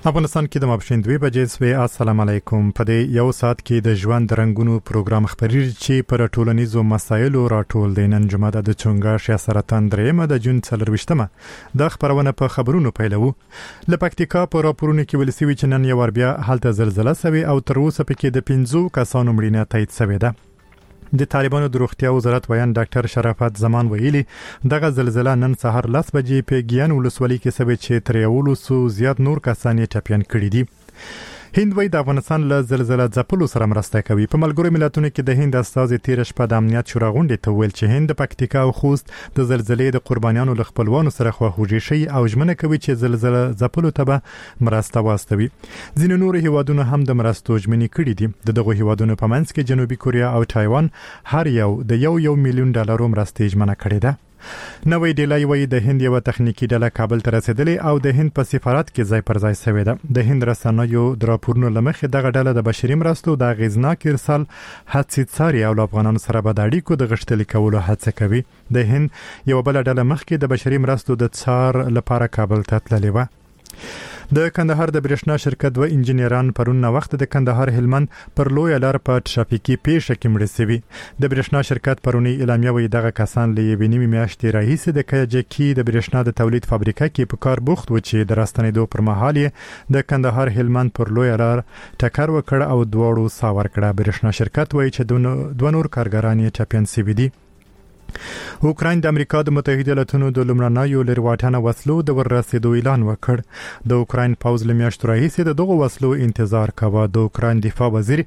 افغانستان کې د ماپښین 2 بجې سوي. السلام علیکم. په دې یو ساعت کې د ژوند رنگونو پروګرام خبري چې پر ټولنیزو مسایلو راټول دی. نن جمعه د چونګاش یا سرطان درېمه د جون 24مه د خبرونه په خبرونو پیلو. ل پکتیکا په راپورونو کې ولسوي چې نن یو بیا حالت زلزلہ سوي او تر اوسه پکې د 15 کسانو مړینه تایید شوې ده. د طالبانو د روغتیا وزارت ویان ډاکټر شرافت زمان ویلي دغه زلزلہ نن سهار 10 بجې په ګیان ولسوالۍ کې سوي چې تر 100 زیات نور کسان یې ټپيان کړي دي. هند وای د افغانستان له زلزلہ ځپلو سره مرسته کوي. په ملګرو ملتونو کې د هند استازي تیر شپه د امنیت شورا غونډې ته ویل چې هند د پکتیکا او خوست د زلزلې د قربانیانو له خپلوانو سره خواخوږي شي او ژمنه کوي چې زلزلہ ځپلو ته به مرسته واستوي. ځینې نور هیوادونو هم د مرستو ژمنې کړې دي. دغه هیوادونو په منځ کې جنوبي کوریا او تایوان هر یو د $1 میلیون مرستې ژمنه کړې ده. نوې ډیلای وای د هند یو تخنیکی ډله کابل ته رسیدلې او د هند په سفارت کې ځای پر ځای شوې ده. د هند رسنیو د راپورونو لمخې دغه ډله د بشري مرستو د غیزناک ارسال هڅې څاري او افغانانو سره به د اړیکو د غښتلي کولو هڅه کوي. د هند یو بل ډله مخکې د بشري مرستو د څار لپاره کابل ته تللې و. د کندهار د برېښنا شرکت و انجنیران پرون وخت د کندهار هلمند پر لوی لار په ټرافیکي پیښه کې مړ شوي. د برېښنا شرکت پرونی اعلامیه وی دغه کسان لې ویني میاشتې راهیسه د کجکی د برېښنا د تولید فابریکه کې په کار بوخت و چې د راستنېدو پر مهال د کندهار هلمند پر لوی لار ټکر وکړ او دواړو ساور کړه. برېښنا شرکت وی چې دوه نور کارګران یې ټپيان شوي دي. اوکراین د امریکا د متحده ایالاتونو د لومړنیو لرواټانه وسلو د ورسېدو اعلان وکړ. د اوکراین پوز لمیاشتو راهیسه د دغه وسلو انتظار کاوه. د اوکراین دفاع وزیر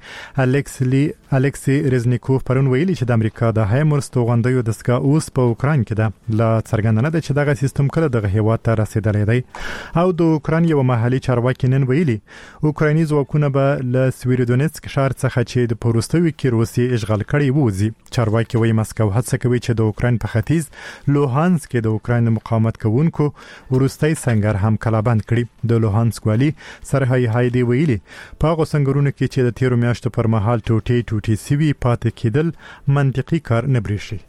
الکسی رزنیکوف پرون ویلي چې د امریکا د هایمرس توغندیو دستګاه اوس په اوکراین کې ده. لا څرګندنه ده چې دغه سیستم کله دغه هیواد ته رسیدلی دی. او د اوکراین یو محلي چارواکي نن ویلي اوکرایني ځواکونه به له سویرودونیتسک ښار څخه چې د پروستوي کې روسي اشغال کړي ووزي. چارواکي وایي مسکو هڅه کوي چې د اوکراین په ختیځ لوهانسک کې د اوکراین مقاومت کوونکو ورستۍ سنگر هم کلابند کړي. د لوهانسک والی سرهاي هایدي ویلي په هغه سنگرونو کې چې د 13 میاشتو پر مهال ټوټي سوي پاتې کېدل منطقي کار نه برېښي.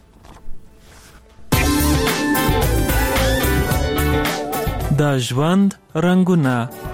د ژوند رنگونه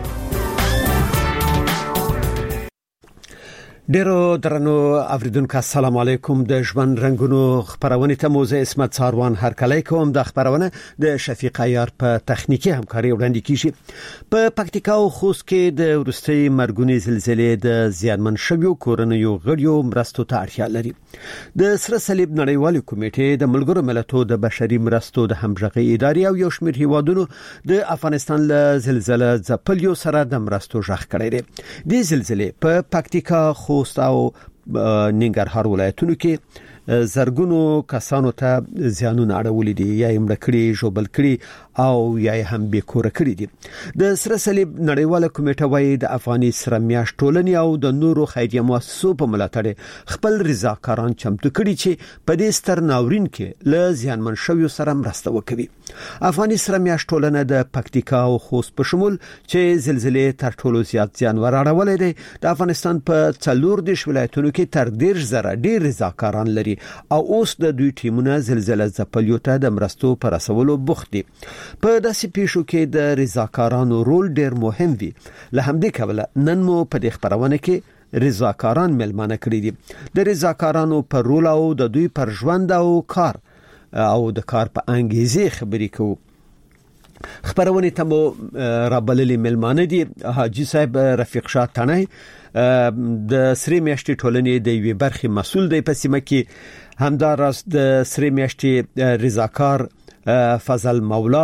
ډیرو درنو اوریدونکو السلام علیکم. د ژوند رنگونو خبرونه ته موزه اسمت ساروان هرکلی کوم. د خبرونه د شفیق عیار په تخنیکی همکاري وړاندې کیږي. په پکتیکا او خوست کې د ورستي مرګونی زلزلې د زیانمن شویو کورنیو غړیو مرستو ته اړتیا لري. د سره صلیب نړیوال کمیټې د ملګرو ملتونو د بشري مرستو د همغږي ادارې او یو شمېر هیوادونو د افغانستان له زلزلې ځپلیو سره د مرستو ژغ کړی دی. د زلزلې په پکتیکا خوست او ننګرهار ولایتونو کې زرګونو کسانو ته زیانونه اړولې دي یا یې مړ کړي ژوبل کړي او یا هم بیکوره کړي دي. د سره صلیب نړیواله کمیټه وايي د افغاني سره میاشت ټولنې او د نورو خیریه مؤسسو په ملاتړ خپل رضاکاران چمتو کړي چې په دې ستر ناورین کې له زیانمن شویو سره مرسته وکړي. افغاني سره میاشت ټولنه د پکتیکا او خوست په شمول چې زلزلې تر ټولو زیات زیان ورړولې دي د افغانستان په 14 ولایتونو کې تر 10,000 ډیر رضاکاران لري او اوس د دوی ټیمونه زلزلې ځپلیو ته د مرستو پر رسولو بوخت دي. په داسې پیښو کې د رضاکارانو رول ډیر مهم وي. له همدې کبله نن مو په دې خبرونه کې رضاکاران ملمانه کړی دي. د رضاکارانو پر رول او د دوی پر ژوند او کار او د کار په انګیزې خبرې کوو. خبرونه ته مو رابللې ملمانه دي حاجی صاحب رفیق شاه تنای د سری میاشتې ټولنې د یوې برخې مسول دی په سیمه کې. همداراز د سری میاشتې رضاکار فضل مولا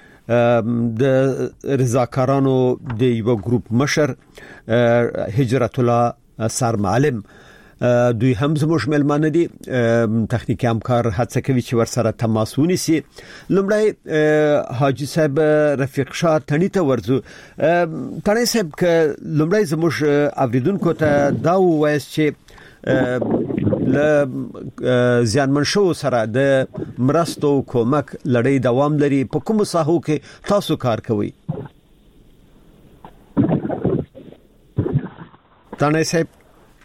د رضاکارانو د یو ګروپ مشر هجرت الله سر معلم دوی هم زموږ ملمانه دي. تخنیکی همکار هڅه کوي چې ورسره تماس ونیسي. لومړی حاجی صاحب رفیق شاه تنی ته ورځو. تنی صاحب ک لومړی زموږ اوریدونکو ته دا وایي چې ل زیانمن شو سره د مرستو کومک لړۍ دوام لري. په کوم ساحو کې تاسو کار کوئ؟ تنی صاحب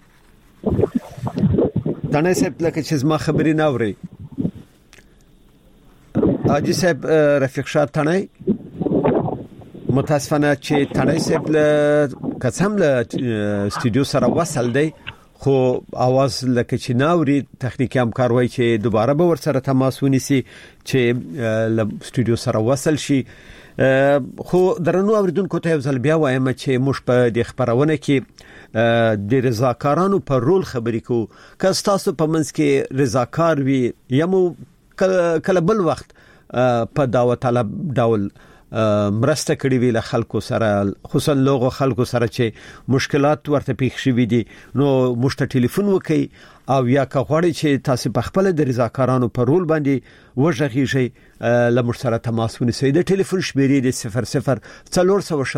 لکه چې زما خبرې نه اوري. حاجی صاحب رفیق شاه تنی متاسفانه چې تڼۍ صاحب له قسم له استودیو سره وصل دی خو आवाज لکه چې ناوري تخنیکی همکار وای چې دوباره به ورسره تماس ونیسي چې له استودیو سره وصل شي. خو درنو اوریدونکو ته ځل بیا وایم چې موږ په د خبرونه کې د رضاکارانو پر رول خبرې کوو. که تاسو په منځ کې رضاکار وي یا مو کله بل وخت په دعوت طلب ډول مرسته کړې وی له خلکو سره خصوصا لوغو خلکو سره چې مشکلات ورته پیښ شوي دي نو موږ ته ټلیفون وکړئ او یا که غواړئ چې تاسو په خپل د رضاکارانو پر رول باندې وژغیږئ له موږ سره تماس ونیسئ. د ټلیفون شمیرې د 00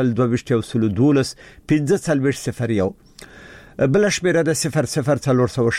422 15 40 01 بل شمیره د 00